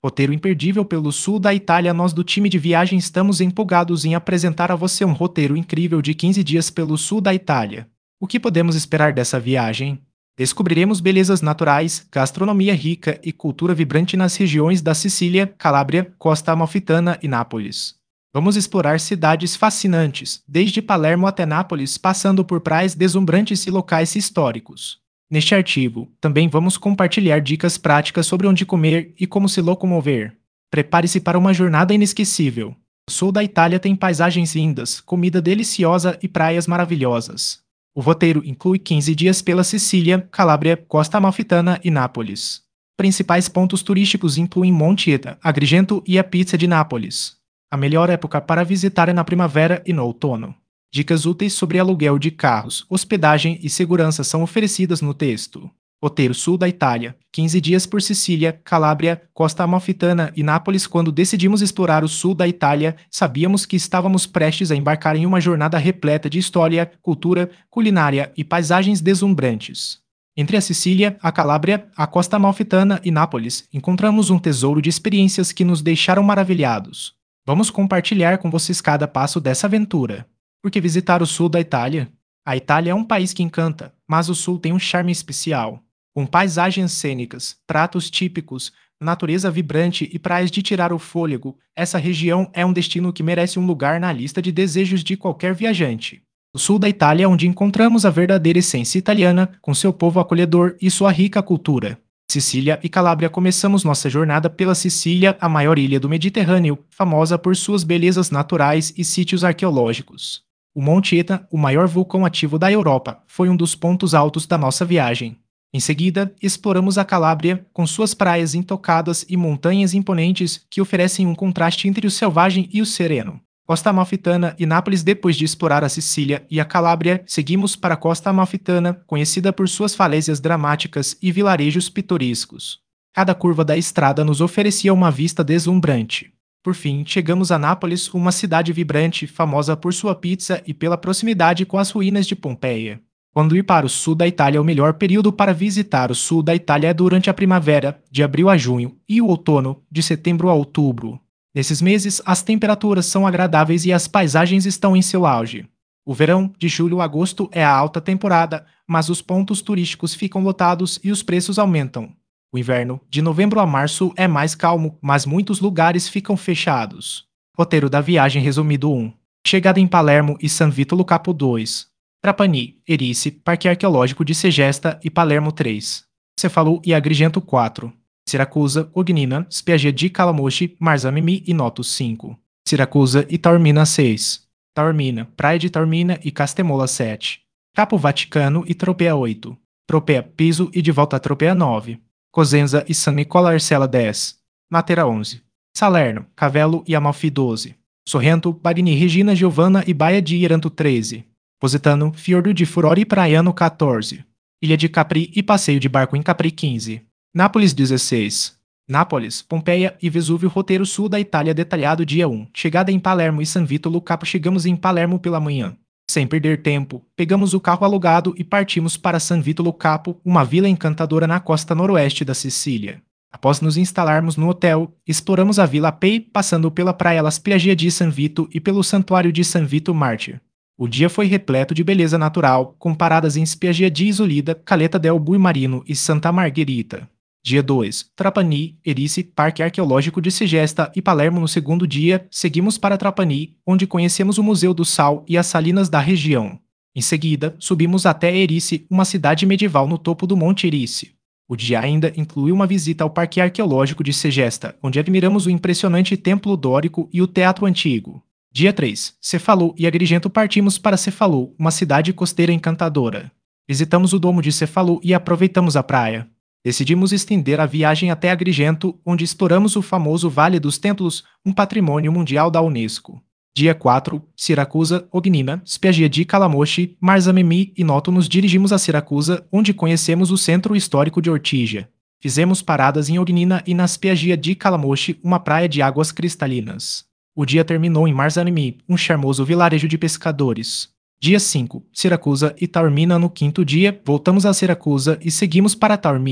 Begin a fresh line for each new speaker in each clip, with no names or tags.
Roteiro imperdível pelo sul da Itália. Nós do time de viagem estamos empolgados em apresentar a você um roteiro incrível de 15 dias pelo sul da Itália. O que podemos esperar dessa viagem? Descobriremos belezas naturais, gastronomia rica e cultura vibrante nas regiões da Sicília, Calábria, Costa Amalfitana e Nápoles. Vamos explorar cidades fascinantes, desde Palermo até Nápoles, passando por praias deslumbrantes e locais históricos. Neste artigo, também vamos compartilhar dicas práticas sobre onde comer e como se locomover. Prepare-se para uma jornada inesquecível. O sul da Itália tem paisagens lindas, comida deliciosa e praias maravilhosas. O roteiro inclui 15 dias pela Sicília, Calábria, Costa Amalfitana e Nápoles. Principais pontos turísticos incluem Monte Etna, Agrigento e a Pizza de Nápoles. A melhor época para visitar é na primavera e no outono. Dicas úteis sobre aluguel de carros, hospedagem e segurança são oferecidas no texto. Roteiro sul da Itália, 15 dias por Sicília, Calábria, Costa Amalfitana e Nápoles. Quando decidimos explorar o sul da Itália, sabíamos que estávamos prestes a embarcar em uma jornada repleta de história, cultura, culinária e paisagens deslumbrantes. Entre a Sicília, a Calábria, a Costa Amalfitana e Nápoles, encontramos um tesouro de experiências que nos deixaram maravilhados. Vamos compartilhar com vocês cada passo dessa aventura. Por que visitar o sul da Itália? A Itália é um país que encanta, mas o sul tem um charme especial. Com paisagens cênicas, pratos típicos, natureza vibrante e praias de tirar o fôlego, essa região é um destino que merece um lugar na lista de desejos de qualquer viajante. O sul da Itália é onde encontramos a verdadeira essência italiana, com seu povo acolhedor e sua rica cultura. Sicília e Calábria. Começamos nossa jornada pela Sicília, a maior ilha do Mediterrâneo, famosa por suas belezas naturais e sítios arqueológicos. O Monte Etna, o maior vulcão ativo da Europa, foi um dos pontos altos da nossa viagem. Em seguida, exploramos a Calábria, com suas praias intocadas e montanhas imponentes que oferecem um contraste entre o selvagem e o sereno. Costa Amalfitana e Nápoles. Depois de explorar a Sicília e a Calábria, seguimos para a Costa Amalfitana, conhecida por suas falésias dramáticas e vilarejos pitorescos. Cada curva da estrada nos oferecia uma vista deslumbrante. Por fim, chegamos a Nápoles, uma cidade vibrante, famosa por sua pizza e pela proximidade com as ruínas de Pompeia. Quando ir para o sul da Itália, o melhor período para visitar o sul da Itália é durante a primavera, de abril a junho, e o outono, de setembro a outubro. Nesses meses, as temperaturas são agradáveis e as paisagens estão em seu auge. O verão, de julho a agosto, é a alta temporada, mas os pontos turísticos ficam lotados e os preços aumentam. O inverno, de novembro a março, é mais calmo, mas muitos lugares ficam fechados. Roteiro da viagem resumido 1. Chegada em Palermo e San Vito lo Capo 2. Trapani, Erice, Parque Arqueológico de Segesta e Palermo 3. Cefalù e Agrigento 4. Siracusa, Ognina, Spiaggia di Calamoshi, Marzamemi e Noto 5. Siracusa e Taormina 6. Taormina, Praia de Taormina e Castemola 7. Capo Vaticano e Tropea 8. Tropea, Piso e de volta a Tropea 9. Cosenza e San Nicola Arcella 10. Matera 11. Salerno, Cavello e Amalfi 12. Sorrento, Barini, Regina, Giovanna e Baia di Iranto 13. Positano, Fiordo di Furori e Praiano 14. Ilha de Capri e passeio de barco em Capri 15. Nápoles 16. Nápoles, Pompeia e Vesúvio. Roteiro sul da Itália detalhado dia 1. Chegada em Palermo e San Vito lo Capo. Chegamos em Palermo pela manhã. Sem perder tempo, pegamos o carro alugado e partimos para San Vito lo Capo, uma vila encantadora na costa noroeste da Sicília. Após nos instalarmos no hotel, exploramos a vila a pé, passando pela praia La Spiaggia di San Vito e pelo santuário de San Vito Mártir. O dia foi repleto de beleza natural, com paradas em Spiaggia di Isolida, Caleta del Bui Marino e Santa Margherita. Dia 2. Trapani, Erice, Parque Arqueológico de Segesta e Palermo. No segundo dia, seguimos para Trapani, onde conhecemos o Museu do Sal e as salinas da região. Em seguida, subimos até Erice, uma cidade medieval no topo do Monte Erice. O dia ainda incluiu uma visita ao Parque Arqueológico de Segesta, onde admiramos o impressionante Templo Dórico e o Teatro Antigo. Dia 3. Cefalù e Agrigento. Partimos para Cefalù, uma cidade costeira encantadora. Visitamos o Domo de Cefalù e aproveitamos a praia. Decidimos estender a viagem até Agrigento, onde exploramos o famoso Vale dos Templos, um patrimônio mundial da Unesco. Dia 4. Siracusa, Ognina, Spiaggia di Calamoshi, Marzamemi e Noto. Nos dirigimos a Siracusa, onde conhecemos o Centro Histórico de Ortigia. Fizemos paradas em Ognina e na Spiaggia di Calamoshi, uma praia de águas cristalinas. O dia terminou em Marzamemi, um charmoso vilarejo de pescadores. Dia 5. Siracusa e Taormina. No quinto dia, voltamos a Siracusa e seguimos para Taormina.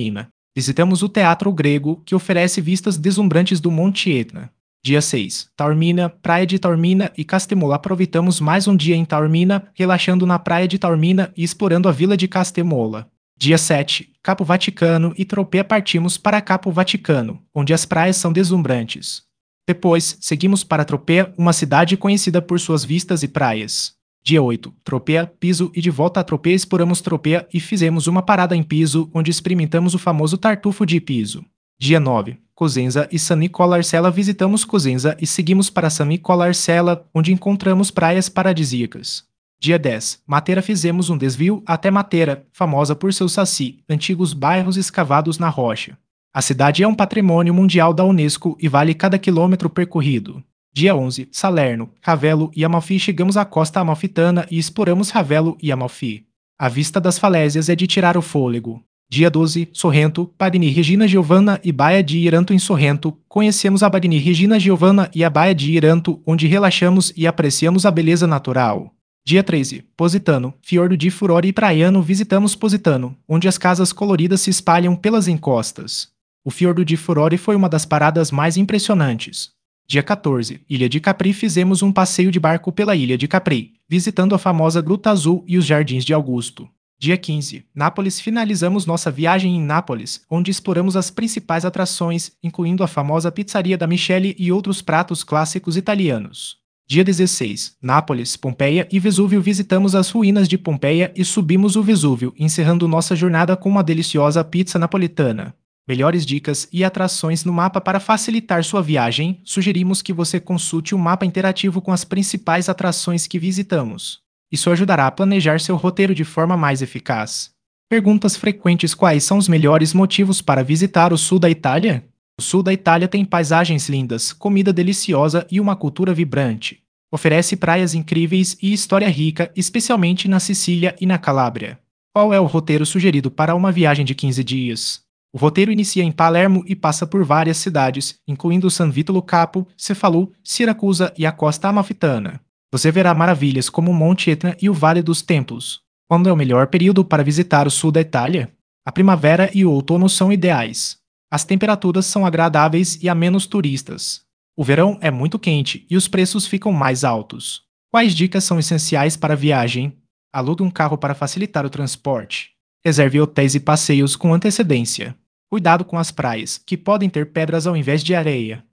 Visitamos o Teatro Grego, que oferece vistas deslumbrantes do Monte Etna. Dia 6. Taormina, Praia de Taormina e Castemolo. Aproveitamos mais um dia em Taormina, relaxando na Praia de Taormina e explorando a vila de Castemola. Dia 7. Capo Vaticano e Tropea. Partimos para Capo Vaticano, onde as praias são deslumbrantes. Depois, seguimos para Tropea, uma cidade conhecida por suas vistas e praias. Dia 8. Tropea, Piso e de volta a Tropea. Exploramos Tropea e fizemos uma parada em Piso, onde experimentamos o famoso tartufo de Piso. Dia 9. Cosenza e San Nicola Arcella. Visitamos Cosenza e seguimos para San Nicola Arcella, onde encontramos praias paradisíacas. Dia 10. Matera. Fizemos um desvio até Matera, famosa por seu saci, antigos bairros escavados na rocha. A cidade é um patrimônio mundial da Unesco e vale cada quilômetro percorrido. Dia 11. Salerno, Ravelo e Amalfi. Chegamos à costa amalfitana e exploramos Ravelo e Amalfi. A vista das falésias é de tirar o fôlego. Dia 12. Sorrento, Barini Regina Giovanna e Baía de Iranto. Em Sorrento, conhecemos a Barini Regina Giovanna e a Baía de Iranto, onde relaxamos e apreciamos a beleza natural. Dia 13. Positano, Fiordo di Furore e Praiano. Visitamos Positano, onde as casas coloridas se espalham pelas encostas. O Fiordo di Furore foi uma das paradas mais impressionantes. Dia 14. Ilha de Capri. Fizemos um passeio de barco pela Ilha de Capri, visitando a famosa Gruta Azul e os Jardins de Augusto. Dia 15. Nápoles. Finalizamos nossa viagem em Nápoles, onde exploramos as principais atrações, incluindo a famosa Pizzaria da Michele e outros pratos clássicos italianos. Dia 16. Nápoles, Pompeia e Vesúvio. Visitamos as ruínas de Pompeia e subimos o Vesúvio, encerrando nossa jornada com uma deliciosa pizza napolitana. Melhores dicas e atrações no mapa. Para facilitar sua viagem, sugerimos que você consulte o mapa interativo com as principais atrações que visitamos. Isso ajudará a planejar seu roteiro de forma mais eficaz. Perguntas frequentes: quais são os melhores motivos para visitar o sul da Itália? O sul da Itália tem paisagens lindas, comida deliciosa e uma cultura vibrante. Oferece praias incríveis e história rica, especialmente na Sicília e na Calábria. Qual é o roteiro sugerido para uma viagem de 15 dias? O roteiro inicia em Palermo e passa por várias cidades, incluindo San Vitolo Capo, Cefalù, Siracusa e a costa amalfitana. Você verá maravilhas como o Monte Etna e o Vale dos Templos. Quando é o melhor período para visitar o sul da Itália? A primavera e o outono são ideais. As temperaturas são agradáveis e há menos turistas. O verão é muito quente e os preços ficam mais altos. Quais dicas são essenciais para a viagem? Alugue um carro para facilitar o transporte. Reserve hotéis e passeios com antecedência. Cuidado com as praias, que podem ter pedras ao invés de areia.